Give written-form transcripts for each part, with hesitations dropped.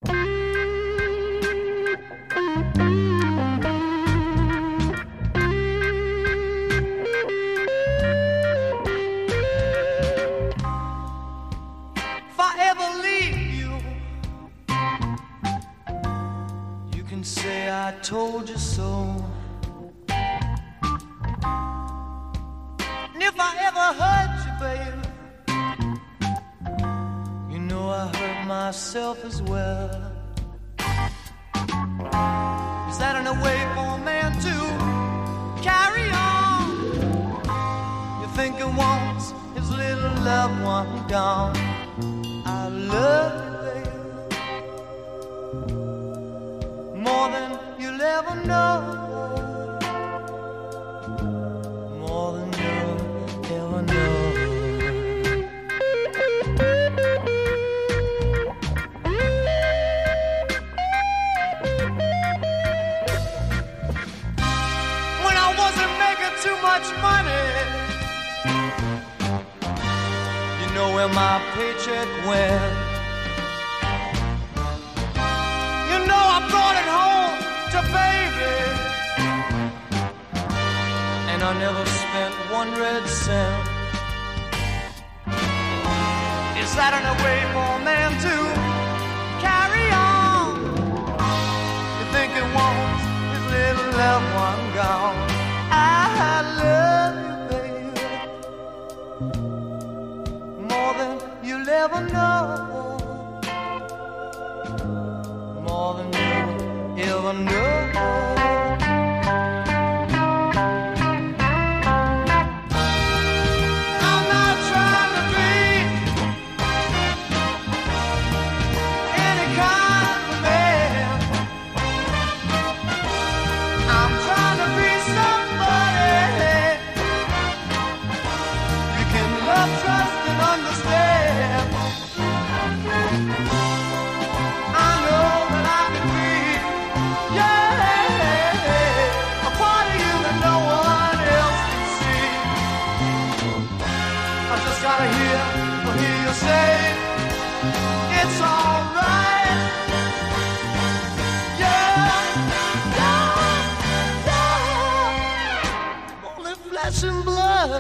If I ever leave you, you can say I told you so. And if I ever hurt you, baby, you know I hurt myself as well. Is that in a way for a man to carry on? You think he wants his little loved one gone. I love you, baby, more than you'll ever know. More than you'll ever know. When I wasn't making too much money, you know where my paycheck went. You know I brought it home to baby, and I never spent one red cent. Is that in a way for a man to carry on? You think he wants his little loved one gone. I love you, baby, more than you'll ever know. More than you'll ever know. Gotta hear you say it's alright. Yeah, yeah, yeah. Only flesh and blood,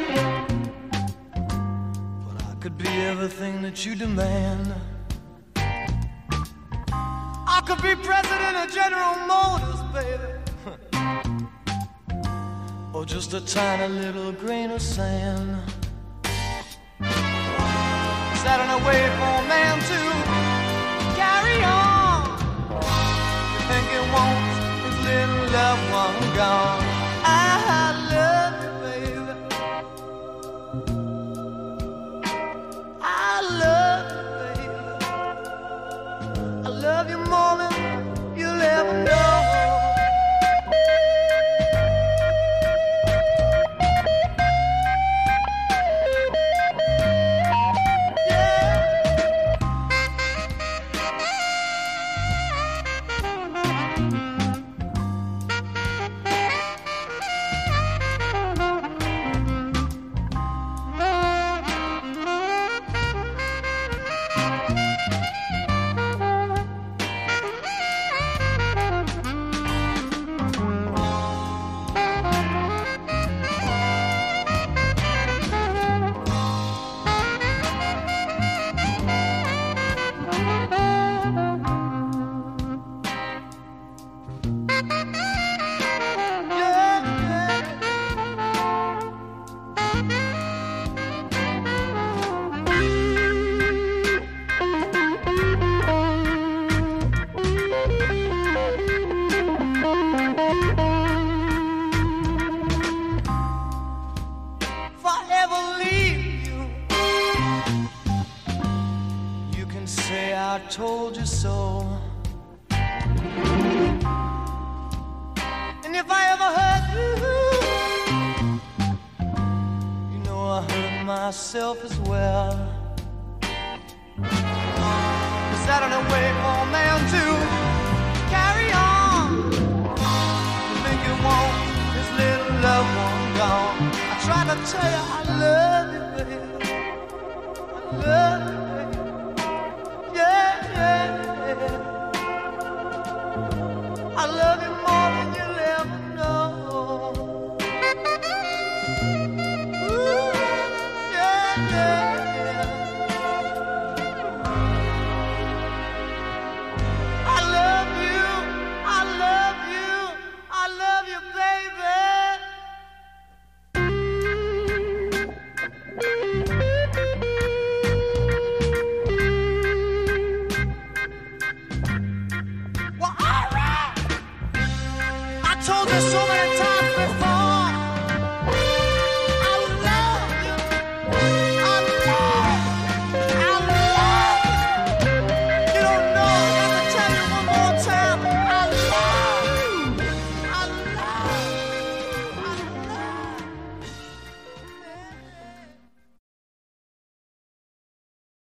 but I could be everything that you demand. I could be president of General Motors, baby, or just a tiny little grain of sand. That in a way for a man to carry on. You think he wants his little loved one gone. I love you, baby, I love you, baby, I love you more than you'll ever know. I told you so. And if I ever hurt you, you know I hurt myself as well. Is that in a way for a man to carry on? You think you want his little loved one gone? I tried to tell you I love you, baby. I love you.